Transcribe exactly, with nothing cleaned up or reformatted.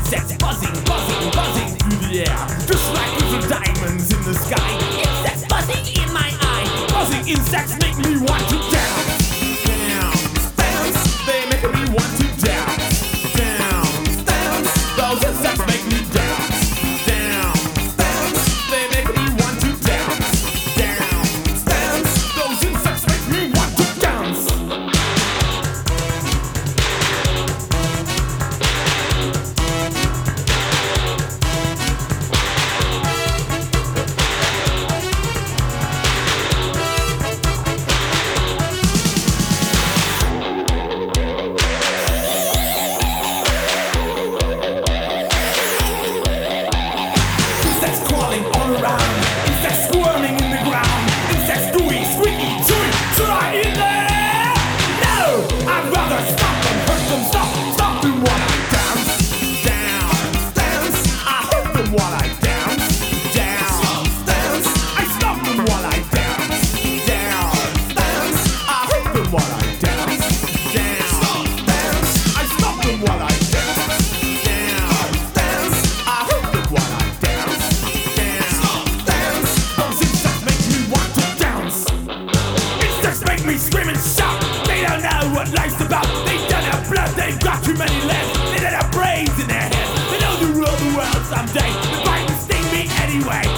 Insects buzzing, buzzing, buzzing through the air, just like little diamonds in the sky. Insects buzzing in my eye. Buzzing insects make me want to dance. Dance, dance. They make me want to dance. Dance, dance. Those insects make me dance. Dance, dance. They make me want to dance. Dance, dance. Those insects make me want to dance. While I dance, dance, dance, I stop them while I dance, dance, dance, I hit them while I dance, dance, dance, I stop them while I dance, dance, dance, I hit them while I dance, dance, dance, those insects make me want to dance. Insects make me scream and shout. They don't know what life's about. They don't have blood, they've got too many legs. They don't have brains in their heads. They know the rule of the world someday. They might sting me anyway.